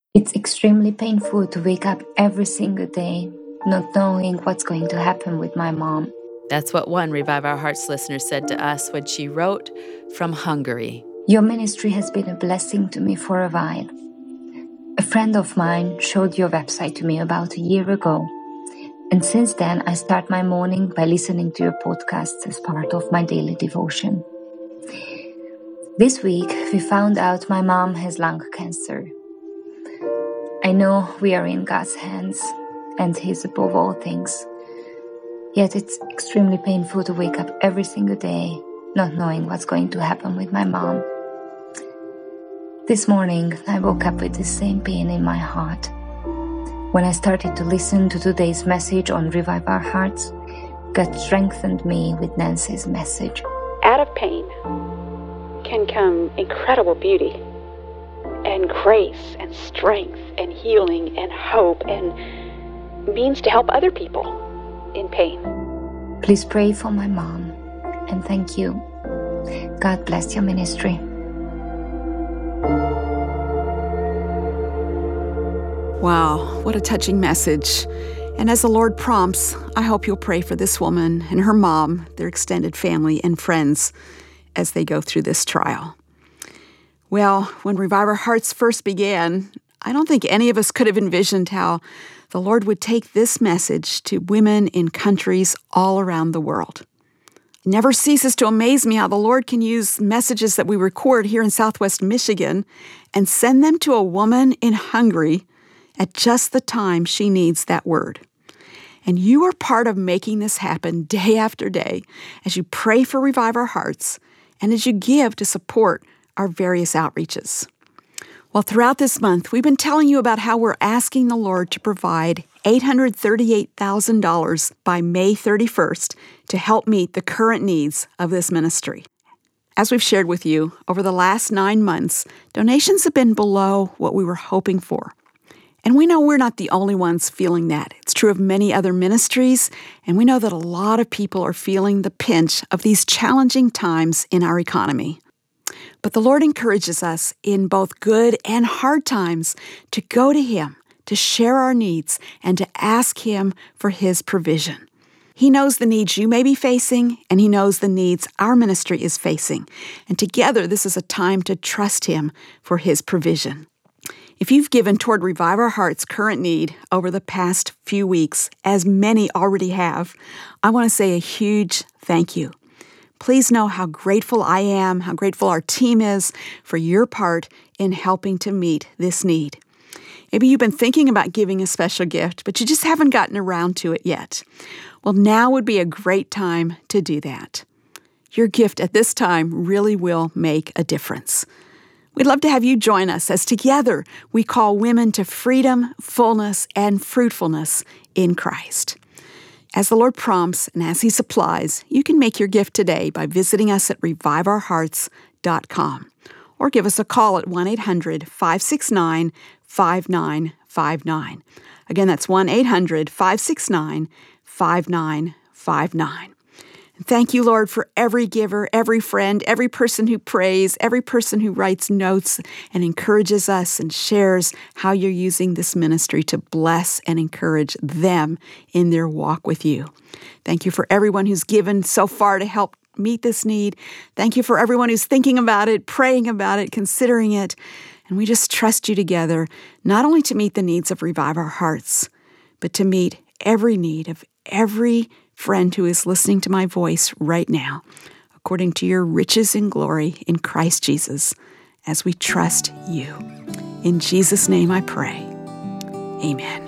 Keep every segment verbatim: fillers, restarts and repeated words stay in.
It's extremely painful to wake up every single day not knowing what's going to happen with my mom. That's what one Revive Our Hearts listener said to us when she wrote from Hungary. Your ministry has been a blessing to me for a while. A friend of mine showed your website to me about a year ago. And since then, I start my morning by listening to your podcasts as part of my daily devotion. This week, we found out my mom has lung cancer. I know we are in God's hands, and He's above all things. Yet it's extremely painful to wake up every single day not knowing what's going to happen with my mom. This morning, I woke up with the same pain in my heart. When I started to listen to today's message on Revive Our Hearts, God strengthened me with Nancy's message. Out of pain can come incredible beauty and grace and strength and healing and hope and means to help other people in pain. Please pray for my mom, and thank you. God bless your ministry. Wow, what a touching message. And as the Lord prompts, I hope you'll pray for this woman and her mom, their extended family and friends as they go through this trial. Well, when Revive Our Hearts first began, I don't think any of us could have envisioned how the Lord would take this message to women in countries all around the world. It never ceases to amaze me how the Lord can use messages that we record here in Southwest Michigan and send them to a woman in Hungary at just the time she needs that word. And you are part of making this happen day after day as you pray for Revive Our Hearts and as you give to support our various outreaches. Well, throughout this month, we've been telling you about how we're asking the Lord to provide eight hundred thirty-eight thousand dollars by May thirty-first to help meet the current needs of this ministry. As we've shared with you, over the last nine months, donations have been below what we were hoping for. And we know we're not the only ones feeling that. It's true of many other ministries, and we know that a lot of people are feeling the pinch of these challenging times in our economy. But the Lord encourages us in both good and hard times to go to Him, to share our needs, and to ask Him for His provision. He knows the needs you may be facing, and He knows the needs our ministry is facing. And together, this is a time to trust Him for His provision. If you've given toward Revive Our Hearts' current need over the past few weeks, as many already have, I want to say a huge thank you. Please know how grateful I am, how grateful our team is for your part in helping to meet this need. Maybe you've been thinking about giving a special gift, but you just haven't gotten around to it yet. Well, now would be a great time to do that. Your gift at this time really will make a difference. We'd love to have you join us as together we call women to freedom, fullness, and fruitfulness in Christ. As the Lord prompts and as He supplies, you can make your gift today by visiting us at revive our hearts dot com or give us a call at one eight hundred five six nine five nine five nine. Again, that's one eight hundred five six nine five nine five nine. Thank you, Lord, for every giver, every friend, every person who prays, every person who writes notes and encourages us and shares how you're using this ministry to bless and encourage them in their walk with you. Thank you for everyone who's given so far to help meet this need. Thank you for everyone who's thinking about it, praying about it, considering it. And we just trust you together, not only to meet the needs of Revive Our Hearts, but to meet every need of every friend who is listening to my voice right now, according to your riches and glory in Christ Jesus, as we trust you. In Jesus' name I pray. Amen.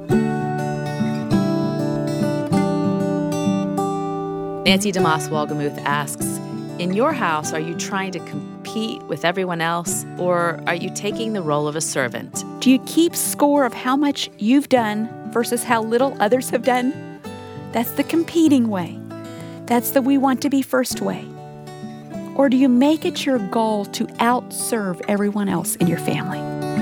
Nancy DeMoss Wolgemuth asks, in your house, are you trying to compete with everyone else, or are you taking the role of a servant? Do you keep score of how much you've done versus how little others have done? That's the competing way. That's the we want to be first way. Or do you make it your goal to outserve everyone else in your family?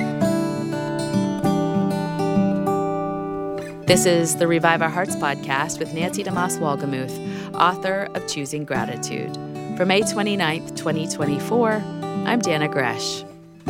This is the Revive Our Hearts podcast with Nancy DeMoss Wolgemuth, author of Choosing Gratitude. For May twenty-ninth, twenty twenty-four, I'm Dana Gresh.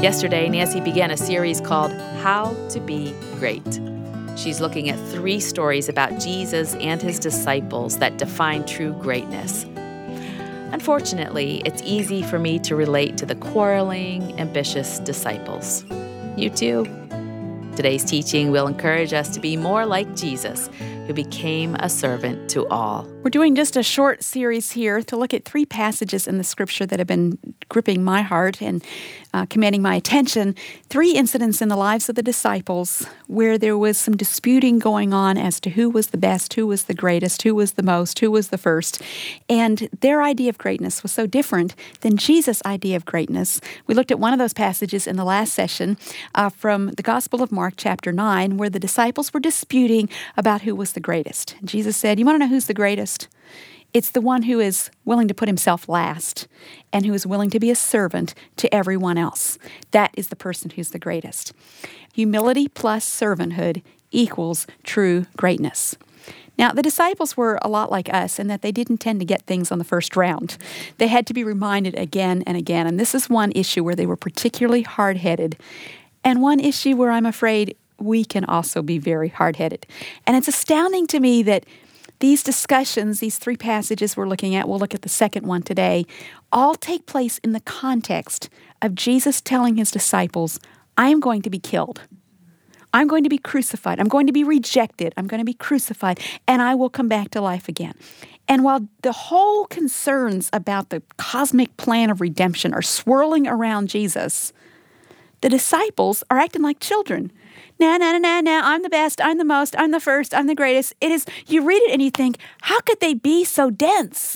Yesterday, Nancy began a series called How to Be Great. She's looking at three stories about Jesus and his disciples that define true greatness. Unfortunately, it's easy for me to relate to the quarreling, ambitious disciples. You too? Today's teaching will encourage us to be more like Jesus, who became a servant to all. We're doing just a short series here to look at three passages in the Scripture that have been gripping my heart and uh, commanding my attention. Three incidents in the lives of the disciples where there was some disputing going on as to who was the best, who was the greatest, who was the most, who was the first. And their idea of greatness was so different than Jesus' idea of greatness. We looked at one of those passages in the last session uh, from the Gospel of Mark, chapter nine, where the disciples were disputing about who was the greatest. Jesus said, "You want to know who's the greatest? It's the one who is willing to put himself last and who is willing to be a servant to everyone else. That is the person who's the greatest." Humility plus servanthood equals true greatness. Now, the disciples were a lot like us in that they didn't tend to get things on the first round. They had to be reminded again and again, and this is one issue where they were particularly hard-headed, and one issue where I'm afraid we can also be very hard-headed. And it's astounding to me that these discussions, these three passages we're looking at, we'll look at the second one today, all take place in the context of Jesus telling his disciples, I am going to be killed. I'm going to be crucified. I'm going to be rejected. I'm going to be crucified, and I will come back to life again. And while the whole concerns about the cosmic plan of redemption are swirling around Jesus, the disciples are acting like children. No, no, no, no, no, I'm the best, I'm the most, I'm the first, I'm the greatest. It is, you read it and you think, how could they be so dense?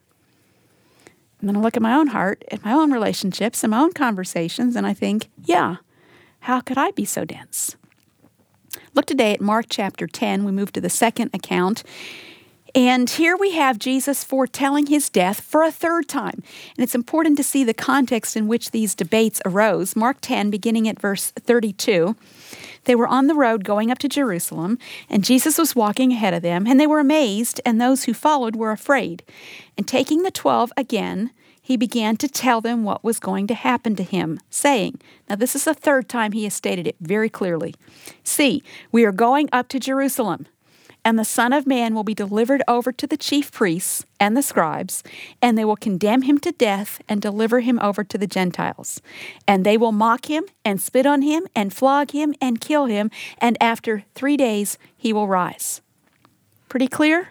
And then I look at my own heart, at my own relationships, and my own conversations, and I think, yeah, how could I be so dense? Look today at Mark chapter ten. We move to the second account. And here we have Jesus foretelling his death for a third time. And it's important to see the context in which these debates arose. Mark ten, beginning at verse thirty-two. They were on the road going up to Jerusalem, and Jesus was walking ahead of them, and they were amazed, and those who followed were afraid. And taking the twelve again, he began to tell them what was going to happen to him, saying, now this is the third time he has stated it very clearly, "See, we are going up to Jerusalem, and the Son of Man will be delivered over to the chief priests and the scribes, and they will condemn him to death and deliver him over to the Gentiles. And they will mock him and spit on him and flog him and kill him, and after three days he will rise." Pretty clear?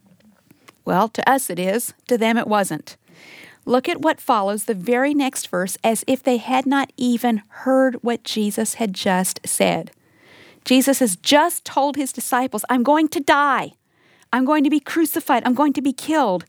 Well, to us it is. To them it wasn't. Look at what follows the very next verse as if they had not even heard what Jesus had just said. Jesus has just told his disciples, I'm going to die. I'm going to be crucified. I'm going to be killed.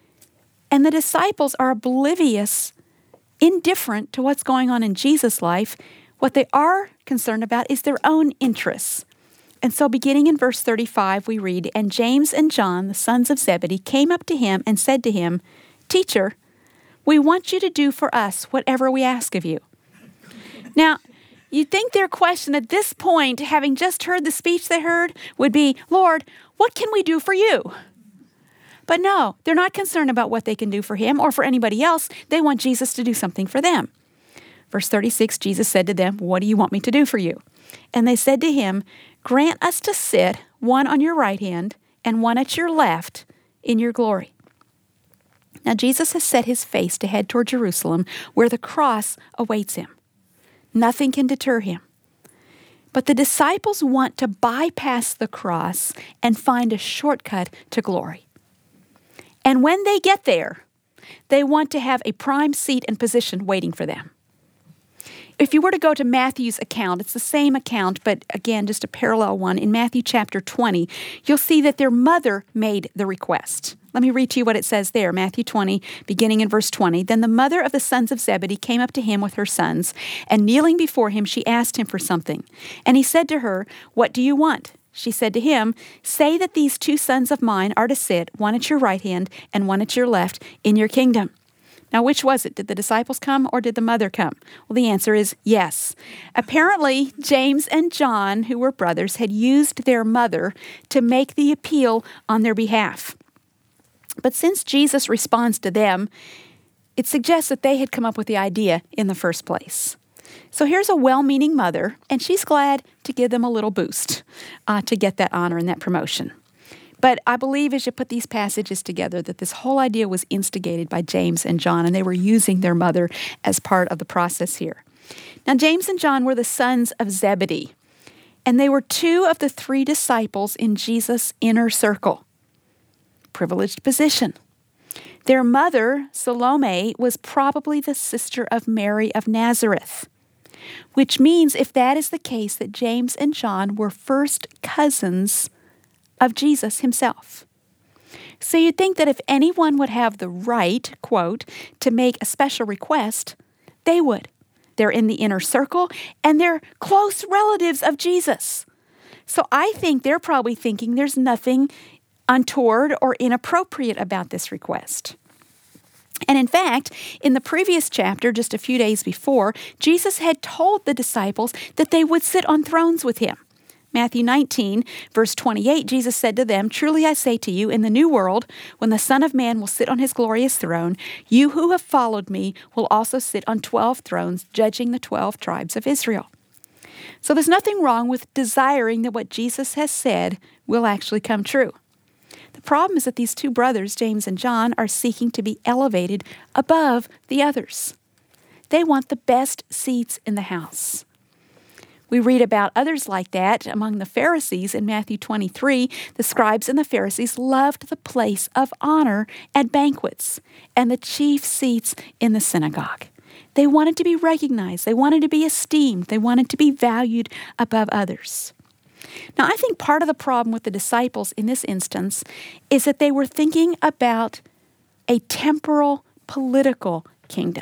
And the disciples are oblivious, indifferent to what's going on in Jesus' life. What they are concerned about is their own interests. And so beginning in verse thirty-five, we read, "And James and John, the sons of Zebedee, came up to him and said to him, 'Teacher, we want you to do for us whatever we ask of you.'" Now, you'd think their question at this point, having just heard the speech they heard, would be, "Lord, what can we do for you?" But no, they're not concerned about what they can do for him or for anybody else. They want Jesus to do something for them. Verse thirty-six, Jesus said to them, "What do you want me to do for you?" And they said to him, "Grant us to sit, one on your right hand and one at your left, in your glory." Now Jesus has set his face to head toward Jerusalem, where the cross awaits him. Nothing can deter him. But the disciples want to bypass the cross and find a shortcut to glory. And when they get there, they want to have a prime seat and position waiting for them. If you were to go to Matthew's account, it's the same account, but again, just a parallel one. In Matthew chapter twenty, you'll see that their mother made the request. Let me read to you what it says there, Matthew twenty, beginning in verse twenty. "Then the mother of the sons of Zebedee came up to him with her sons, and kneeling before him, she asked him for something. And he said to her, 'What do you want?' She said to him, 'Say that these two sons of mine are to sit, one at your right hand and one at your left, in your kingdom.'" Now, which was it? Did the disciples come or did the mother come? Well, the answer is yes. Apparently, James and John, who were brothers, had used their mother to make the appeal on their behalf. But since Jesus responds to them, it suggests that they had come up with the idea in the first place. So here's a well-meaning mother, and she's glad to give them a little boost uh, to get that honor and that promotion. But I believe as you put these passages together that this whole idea was instigated by James and John, and they were using their mother as part of the process here. Now, James and John were the sons of Zebedee, and they were two of the three disciples in Jesus' inner circle. Privileged position. Their mother, Salome, was probably the sister of Mary of Nazareth, which means, if that is the case, that James and John were first cousins of Jesus himself. So you'd think that if anyone would have the right, quote, to make a special request, they would. They're in the inner circle, and they're close relatives of Jesus. So I think they're probably thinking there's nothing untoward or inappropriate about this request. And in fact, in the previous chapter, just a few days before, Jesus had told the disciples that they would sit on thrones with him. Matthew nineteen, verse twenty-eight, Jesus said to them, "Truly I say to you, in the new world, when the Son of Man will sit on his glorious throne, you who have followed me will also sit on twelve thrones, judging the twelve tribes of Israel." So there's nothing wrong with desiring that what Jesus has said will actually come true. The problem is that these two brothers, James and John, are seeking to be elevated above the others. They want the best seats in the house. We read about others like that among the Pharisees in Matthew twenty-three. The scribes and the Pharisees loved the place of honor at banquets and the chief seats in the synagogue. They wanted to be recognized. They wanted to be esteemed. They wanted to be valued above others. Now, I think part of the problem with the disciples in this instance is that they were thinking about a temporal political kingdom.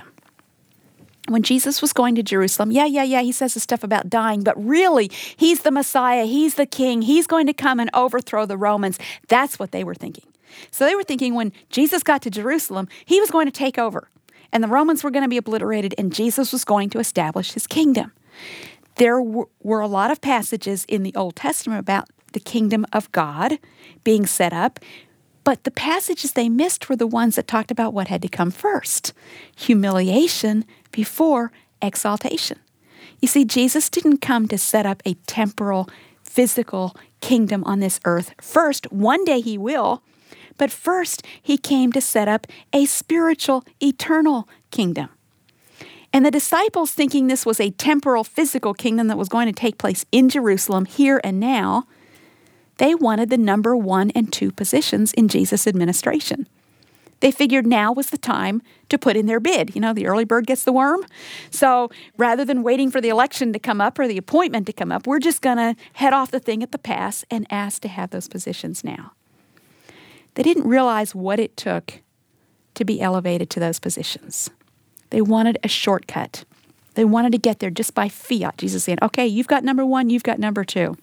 When Jesus was going to Jerusalem, yeah, yeah, yeah, he says the stuff about dying, but really, he's the Messiah, he's the king, he's going to come and overthrow the Romans. That's what they were thinking. So they were thinking when Jesus got to Jerusalem, he was going to take over, and the Romans were going to be obliterated, and Jesus was going to establish his kingdom. There were a lot of passages in the Old Testament about the kingdom of God being set up, but the passages they missed were the ones that talked about what had to come first: humiliation before exaltation. You see, Jesus didn't come to set up a temporal, physical kingdom on this earth. First, one day he will, but first he came to set up a spiritual, eternal kingdom. And the disciples, thinking this was a temporal, physical kingdom that was going to take place in Jerusalem here and now, they wanted the number one and two positions in Jesus' administration. They figured now was the time to put in their bid. You know, the early bird gets the worm. So rather than waiting for the election to come up or the appointment to come up, we're just going to head off the thing at the pass and ask to have those positions now. They didn't realize what it took to be elevated to those positions. They wanted a shortcut. They wanted to get there just by fiat. Jesus saying, okay, you've got number one, you've got number two.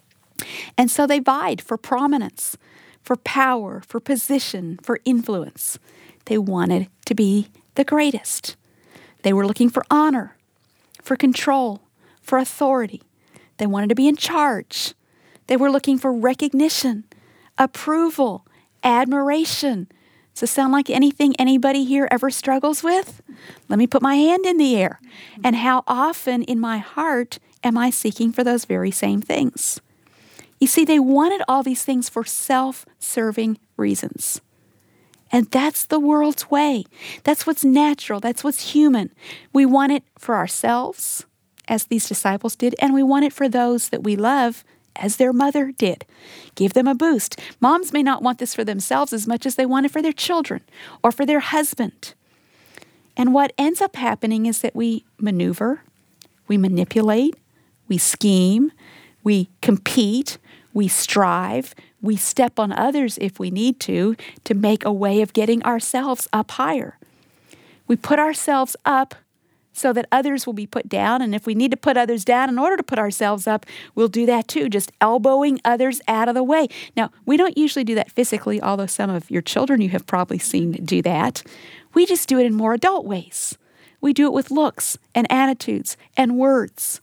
And so they vied for prominence, for power, for position, for influence. They wanted to be the greatest. They were looking for honor, for control, for authority. They wanted to be in charge. They were looking for recognition, approval, admiration. Does it sound like anything anybody here ever struggles with? Let me put my hand in the air. And how often in my heart am I seeking for those very same things? You see, they wanted all these things for self-serving reasons. And that's the world's way. That's what's natural. That's what's human. We want it for ourselves, as these disciples did, and we want it for those that we love, as their mother did. Give them a boost. Moms may not want this for themselves as much as they want it for their children or for their husband. And what ends up happening is that we maneuver, we manipulate, we scheme, we compete, we strive, we step on others if we need to, to make a way of getting ourselves up higher. We put ourselves up so that others will be put down, and if we need to put others down in order to put ourselves up, we'll do that too, just elbowing others out of the way. Now, we don't usually do that physically, although some of your children you have probably seen do that. We just do it in more adult ways. We do it with looks and attitudes and words,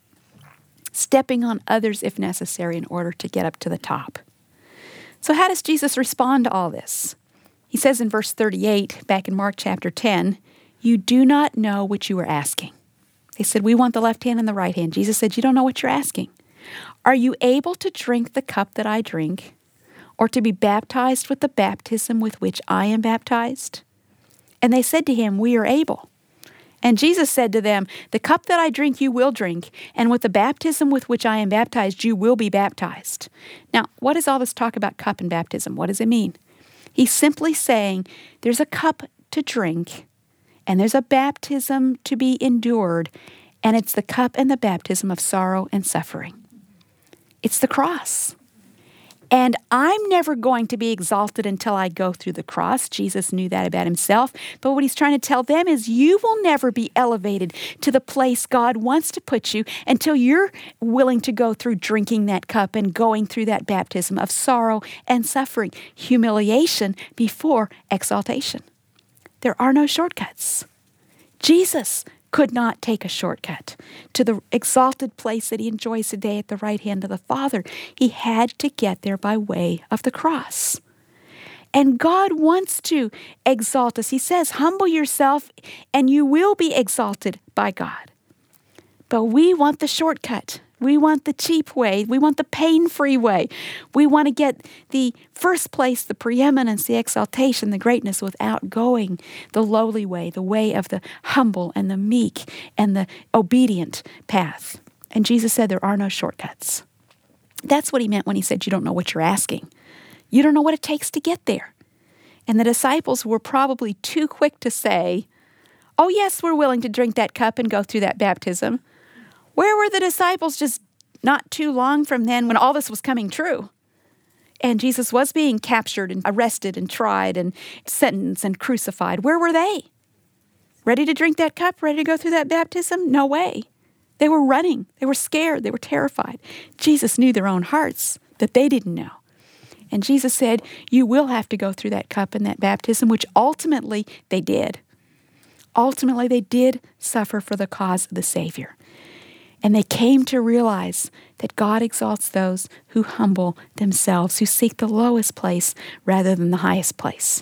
stepping on others if necessary in order to get up to the top. So how does Jesus respond to all this? He says in verse thirty-eight, back in Mark chapter ten, "You do not know what you are asking." They said, we want the left hand and the right hand. Jesus said, you don't know what you're asking. Are you able to drink the cup that I drink, or to be baptized with the baptism with which I am baptized? And they said to him, we are able. And Jesus said to them, the cup that I drink you will drink, and with the baptism with which I am baptized you will be baptized. Now, what is all this talk about cup and baptism? What does it mean? He's simply saying there's a cup to drink, and there's a baptism to be endured, and it's the cup and the baptism of sorrow and suffering. It's the cross. And I'm never going to be exalted until I go through the cross. Jesus knew that about himself. But what he's trying to tell them is you will never be elevated to the place God wants to put you until you're willing to go through drinking that cup and going through that baptism of sorrow and suffering, humiliation before exaltation. There are no shortcuts. Jesus could not take a shortcut to the exalted place that he enjoys today at the right hand of the Father. He had to get there by way of the cross. And God wants to exalt us. He says, humble yourself and you will be exalted by God. But we want the shortcut. We want the cheap way. We want the pain-free way. We want to get the first place, the preeminence, the exaltation, the greatness without going the lowly way, the way of the humble and the meek and the obedient path. And Jesus said there are no shortcuts. That's what he meant when he said you don't know what you're asking. You don't know what it takes to get there. And the disciples were probably too quick to say, oh yes, we're willing to drink that cup and go through that baptism. Where were the disciples just not too long from then when all this was coming true? And Jesus was being captured and arrested and tried and sentenced and crucified. Where were they? Ready to drink that cup? Ready to go through that baptism? No way. They were running. They were scared. They were terrified. Jesus knew their own hearts that they didn't know. And Jesus said, you will have to go through that cup and that baptism, which ultimately they did. Ultimately, they did suffer for the cause of the Savior. And they came to realize that God exalts those who humble themselves, who seek the lowest place rather than the highest place.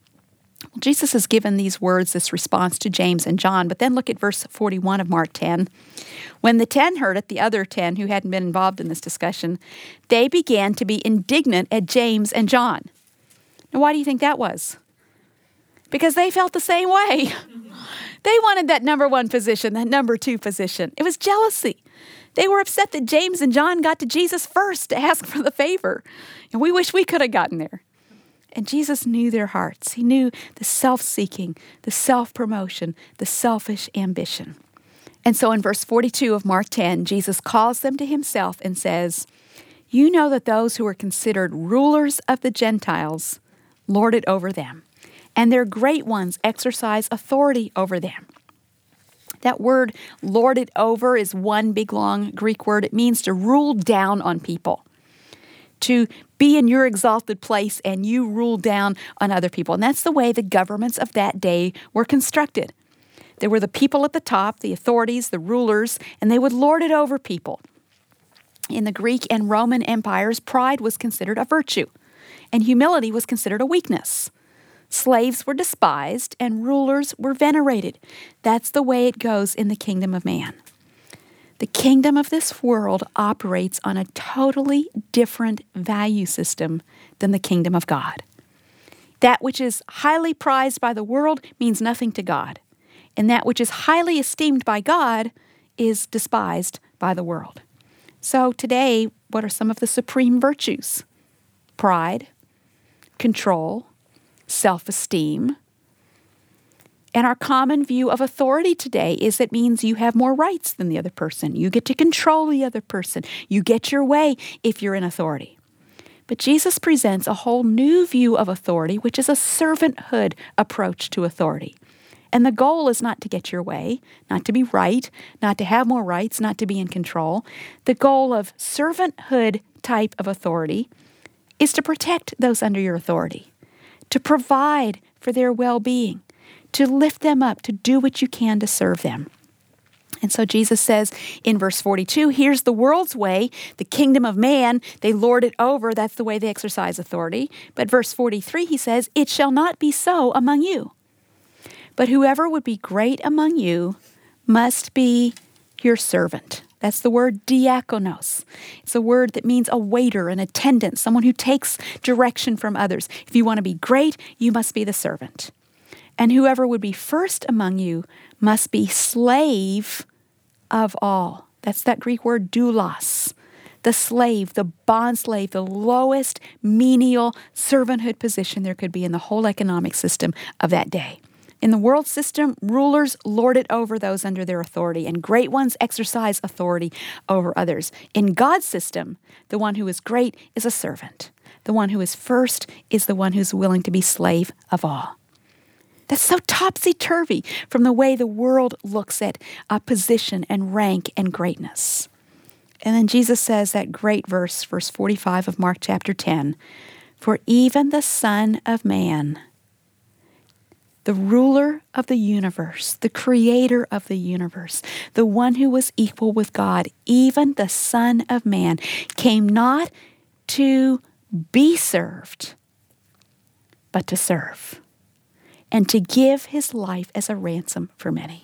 Well, Jesus has given these words, this response to James and John, but then look at verse forty-one of Mark ten. When the ten heard it, the other ten who hadn't been involved in this discussion, they began to be indignant at James and John. Now, why do you think that was? Because they felt the same way. They wanted that number one position, that number two position. It was jealousy. They were upset that James and John got to Jesus first to ask for the favor. And we wish we could have gotten there. And Jesus knew their hearts. He knew the self-seeking, the self-promotion, the selfish ambition. And so in verse forty-two of Mark ten, Jesus calls them to himself and says, you know that those who are considered rulers of the Gentiles lord it over them, and their great ones exercise authority over them. That word, lord it over, is one big long Greek word. It means to rule down on people, to be in your exalted place and you rule down on other people. And that's the way the governments of that day were constructed. There were the people at the top, the authorities, the rulers, and they would lord it over people. In the Greek and Roman empires, pride was considered a virtue, and humility was considered a weakness. Slaves were despised and rulers were venerated. That's the way it goes in the kingdom of man. The kingdom of this world operates on a totally different value system than the kingdom of God. That which is highly prized by the world means nothing to God, and that which is highly esteemed by God is despised by the world. So today, what are some of the supreme virtues? Pride, control, self-esteem. And our common view of authority today is it means you have more rights than the other person. You get to control the other person. You get your way if you're in authority. But Jesus presents a whole new view of authority, which is a servanthood approach to authority. And the goal is not to get your way, not to be right, not to have more rights, not to be in control. The goal of servanthood type of authority is to protect those under your authority, to provide for their well-being, to lift them up, to do what you can to serve them. And so Jesus says in verse forty-two, here's the world's way, the kingdom of man, they lord it over, that's the way they exercise authority. But verse forty-three, he says, it shall not be so among you. But whoever would be great among you must be your servant. That's the word diakonos. It's a word that means a waiter, an attendant, someone who takes direction from others. If you want to be great, you must be the servant. And whoever would be first among you must be slave of all. That's that Greek word doulos. The slave, the bond slave, the lowest menial servanthood position there could be in the whole economic system of that day. In the world system, rulers lord it over those under their authority, and great ones exercise authority over others. In God's system, the one who is great is a servant. The one who is first is the one who's willing to be slave of all. That's so topsy-turvy from the way the world looks at uh, position and rank and greatness. And then Jesus says that great verse, verse forty-five of Mark chapter ten, "For even the Son of Man, the ruler of the universe, the creator of the universe, the one who was equal with God, even the Son of Man, came not to be served, but to serve, and to give his life as a ransom for many."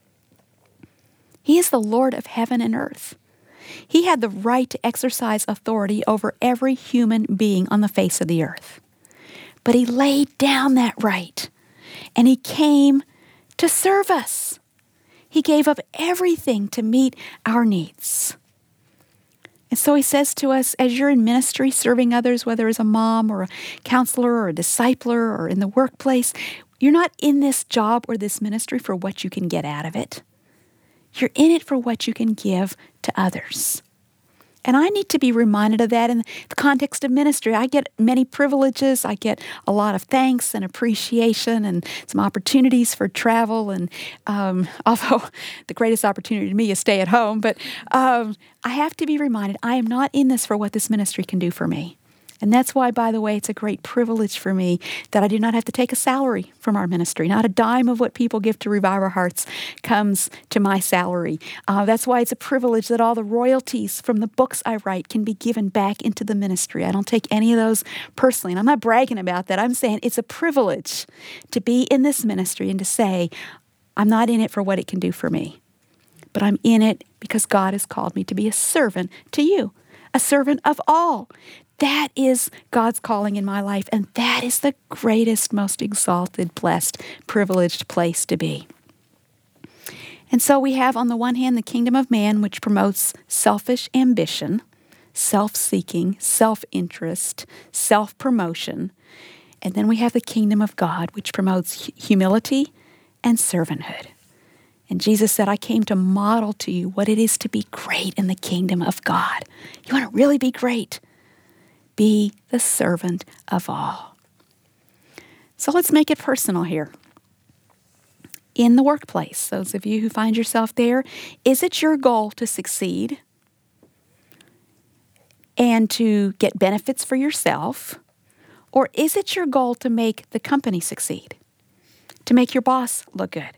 He is the Lord of heaven and earth. He had the right to exercise authority over every human being on the face of the earth. But he laid down that right, and he came to serve us. He gave up everything to meet our needs. And so he says to us, as you're in ministry serving others, whether as a mom or a counselor or a discipler or in the workplace, you're not in this job or this ministry for what you can get out of it. You're in it for what you can give to others. And I need to be reminded of that in the context of ministry. I get many privileges. I get a lot of thanks and appreciation and some opportunities for travel. And um, although the greatest opportunity to me is stay at home, but um, I have to be reminded I am not in this for what this ministry can do for me. And that's why, by the way, it's a great privilege for me that I do not have to take a salary from our ministry. Not a dime of what people give to Revive Our Hearts comes to my salary. Uh, that's why it's a privilege that all the royalties from the books I write can be given back into the ministry. I don't take any of those personally. And I'm not bragging about that. I'm saying it's a privilege to be in this ministry and to say, I'm not in it for what it can do for me, but I'm in it because God has called me to be a servant to you, a servant of all. That is God's calling in my life, and that is the greatest, most exalted, blessed, privileged place to be. And so we have, on the one hand, the kingdom of man, which promotes selfish ambition, self-seeking, self-interest, self-promotion. And then we have the kingdom of God, which promotes humility and servanthood. And Jesus said, I came to model to you what it is to be great in the kingdom of God. You want to really be great? Be the servant of all. So let's make it personal here. In the workplace, those of you who find yourself there, is it your goal to succeed and to get benefits for yourself? Or is it your goal to make the company succeed, to make your boss look good?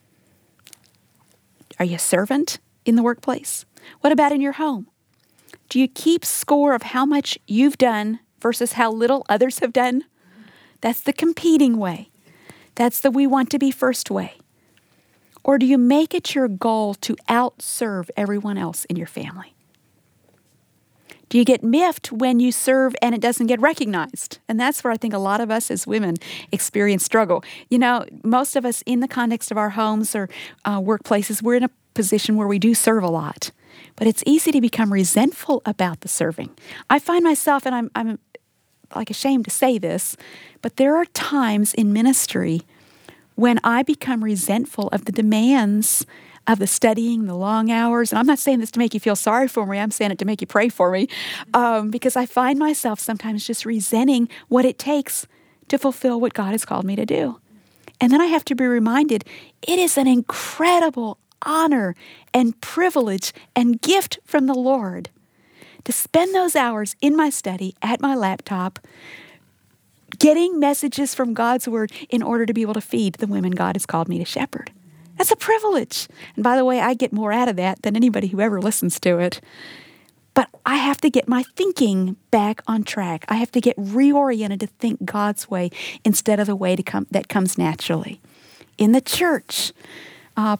Are you a servant in the workplace? What about in your home? Do you keep score of how much you've done versus how little others have done? That's the competing way. That's the we want to be first way. Or do you make it your goal to outserve everyone else in your family? Do you get miffed when you serve and it doesn't get recognized? And that's where I think a lot of us as women experience struggle. You know, most of us in the context of our homes or uh, workplaces, we're in a position where we do serve a lot. But it's easy to become resentful about the serving. I find myself, and I'm, I'm like ashamed to say this, but there are times in ministry when I become resentful of the demands of the studying, the long hours. And I'm not saying this to make you feel sorry for me. I'm saying it to make you pray for me. Um, because I find myself sometimes just resenting what it takes to fulfill what God has called me to do. And then I have to be reminded, it is an incredible honor and privilege and gift from the Lord to spend those hours in my study at my laptop getting messages from God's word in order to be able to feed the women God has called me to shepherd. That's a privilege. And by the way, I get more out of that than anybody who ever listens to it. But I have to get my thinking back on track. I have to get reoriented to think God's way instead of the way to come that comes naturally. In the church, uh,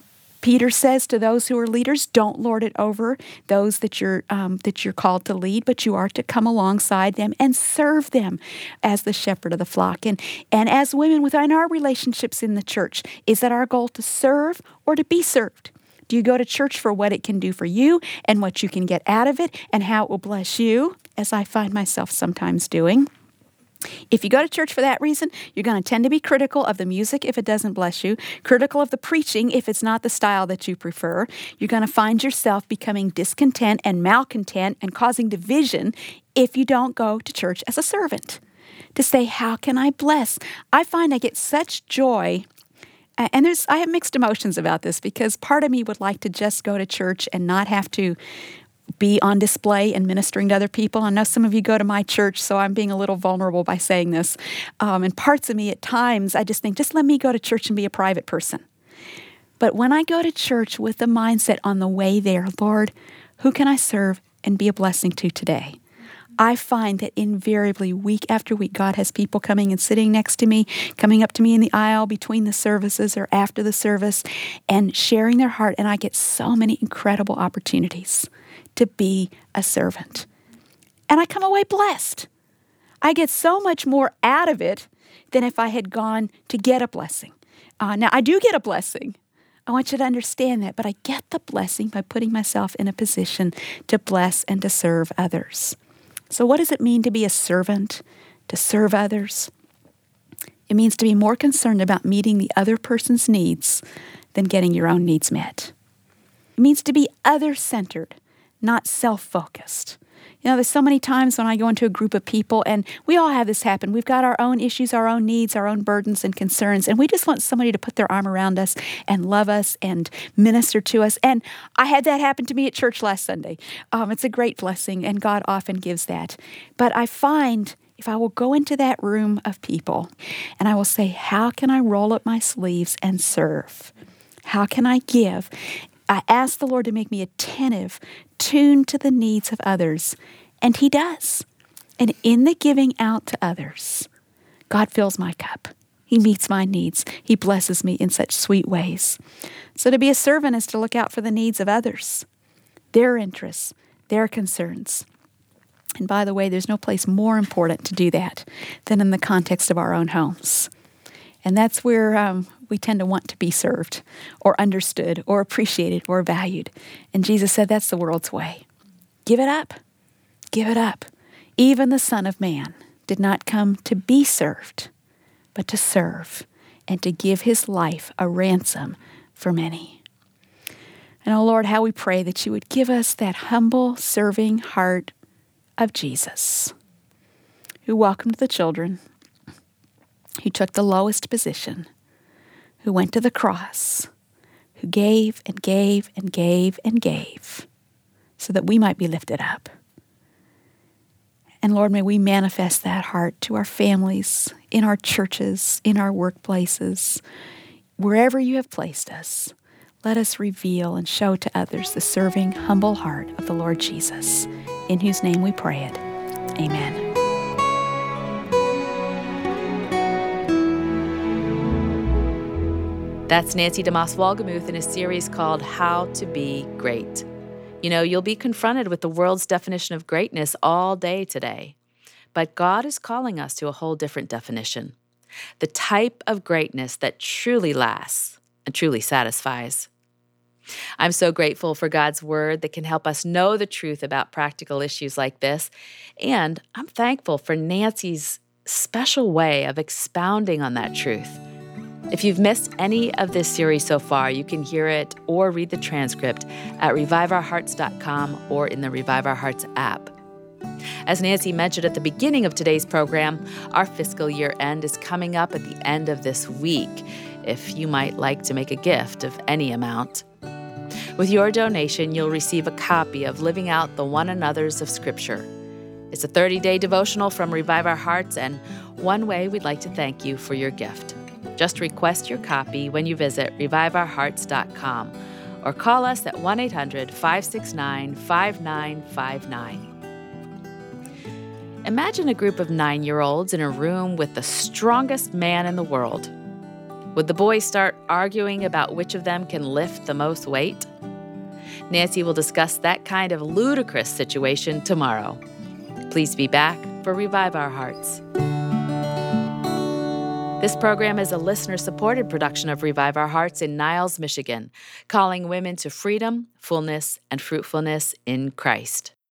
Peter says to those who are leaders, don't lord it over those that you're um, that you're called to lead, but you are to come alongside them and serve them as the shepherd of the flock. And, and as women within our relationships in the church, is that our goal to serve or to be served? Do you go to church for what it can do for you and what you can get out of it and how it will bless you, as I find myself sometimes doing? If you go to church for that reason, you're going to tend to be critical of the music if it doesn't bless you, critical of the preaching if it's not the style that you prefer. You're going to find yourself becoming discontent and malcontent and causing division if you don't go to church as a servant. To say, how can I bless? I find I get such joy. And there's I have mixed emotions about this, because part of me would like to just go to church and not have to be on display and ministering to other people. I know some of you go to my church, so I'm being a little vulnerable by saying this. Um, and parts of me at times, I just think, just let me go to church and be a private person. But when I go to church with the mindset on the way there, Lord, who can I serve and be a blessing to today? I find that invariably, week after week, God has people coming and sitting next to me, coming up to me in the aisle between the services or after the service, and sharing their heart. And I get so many incredible opportunities to be a servant. And I come away blessed. I get so much more out of it than if I had gone to get a blessing. Uh, now, I do get a blessing. I want you to understand that. But I get the blessing by putting myself in a position to bless and to serve others. So what does it mean to be a servant, to serve others? It means to be more concerned about meeting the other person's needs than getting your own needs met. It means to be other-centered, not self-focused. You know, there's so many times when I go into a group of people, and we all have this happen. We've got our own issues, our own needs, our own burdens and concerns, and we just want somebody to put their arm around us and love us and minister to us. And I had that happen to me at church last Sunday. Um, it's a great blessing, and God often gives that. But I find if I will go into that room of people and I will say, how can I roll up my sleeves and serve? How can I give? I ask the Lord to make me attentive, tuned to the needs of others, and He does. And in the giving out to others, God fills my cup. He meets my needs. He blesses me in such sweet ways. So to be a servant is to look out for the needs of others, their interests, their concerns. And by the way, there's no place more important to do that than in the context of our own homes. And that's where um, we tend to want to be served or understood or appreciated or valued. And Jesus said that's the world's way. Give it up. Give it up. Even the Son of Man did not come to be served, but to serve and to give His life a ransom for many. And oh Lord, how we pray that You would give us that humble, serving heart of Jesus, who welcomed the children, who took the lowest position, who went to the cross, who gave and gave and gave and gave so that we might be lifted up. And Lord, may we manifest that heart to our families, in our churches, in our workplaces, wherever You have placed us. Let us reveal and show to others the serving, humble heart of the Lord Jesus, in whose name we pray it. Amen. That's Nancy DeMoss Wolgemuth in a series called How to Be Great. You know, you'll be confronted with the world's definition of greatness all day today. But God is calling us to a whole different definition. The type of greatness that truly lasts and truly satisfies. I'm so grateful for God's Word that can help us know the truth about practical issues like this. And I'm thankful for Nancy's special way of expounding on that truth. If you've missed any of this series so far, you can hear it or read the transcript at revive our hearts dot com or in the Revive Our Hearts app. As Nancy mentioned at the beginning of today's program, our fiscal year end is coming up at the end of this week, if you might like to make a gift of any amount. With your donation, you'll receive a copy of Living Out the One Another's of Scripture. It's a thirty-day devotional from Revive Our Hearts, and one way we'd like to thank you for your gift. Just request your copy when you visit revive our hearts dot com or call us at one eight hundred, five six nine, five nine five nine. Imagine a group of nine-year-olds in a room with the strongest man in the world. Would the boys start arguing about which of them can lift the most weight? Nancy will discuss that kind of ludicrous situation tomorrow. Please be back for Revive Our Hearts. This program is a listener-supported production of Revive Our Hearts in Niles, Michigan, calling women to freedom, fullness, and fruitfulness in Christ.